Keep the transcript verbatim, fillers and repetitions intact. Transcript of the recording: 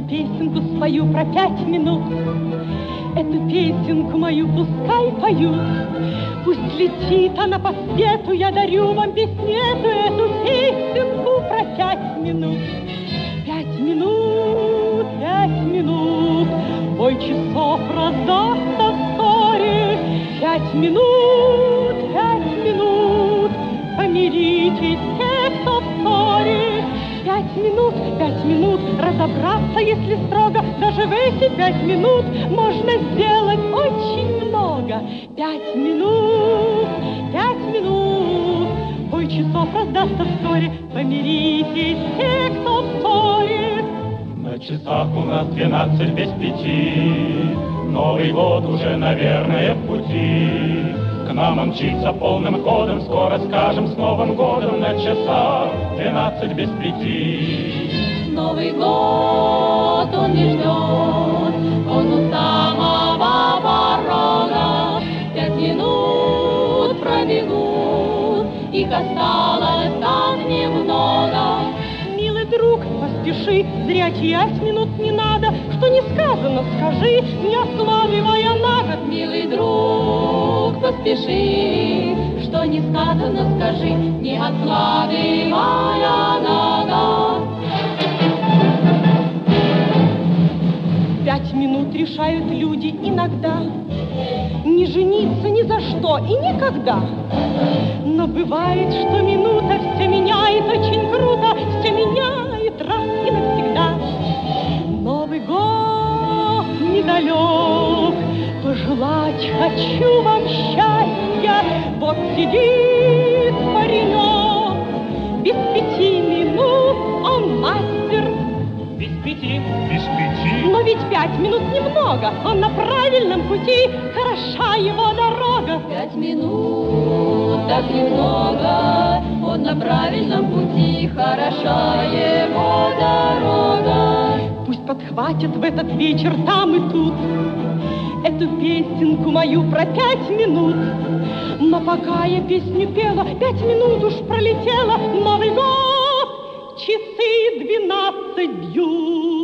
вам песенку спою про пять минут. Эту песенку мою пускай поют. Пусть летит она по свету, я дарю вам песню эту, эту песенку про пять минут. Пять минут, пять минут, бой часов раздастся вскоре. Пять минут, пять минут, помиритесь все, кто в ссоре. Пять минут, пять минут, разобраться, если строго, даже в эти пять минут можно сделать очень много. Пять минут, пять минут, бой часов раздастся вскоре, помиритесь все, кто в ссоре. На часах у нас двенадцать без пяти, Новый год уже, наверное, в пути. К нам он мчится полным ходом, скоро скажем с Новым годом. На часах двенадцать без пяти. Новый год он не ждет, он у самого порога. Пять минут пробегут, их осталось так немного. Милый друг, поспеши, зря терять минут не надо. Что не сказано, скажи, не откладывая на год. Милый друг, поспеши, что не сказано, скажи, не откладывая на год. Пять минут решают люди иногда не жениться ни за что и никогда. Но бывает, что минута все меняет очень круто, все меняет раз и навсегда. Новый год недалек, пожелать хочу вам счастья. Вот сидит паренек, без пяти минут он мастер. Без пяти, без пяти. Но ведь пять минут немного, он на правильном пути, хороша его дорога. Пять минут, так немного, он на правильном пути, хороша его дорога. Пусть подхватят в этот вечер там и тут эту песенку мою про пять минут. Но пока я песню пела, пять минут уж пролетело. Новый год, часы двенадцать бьют.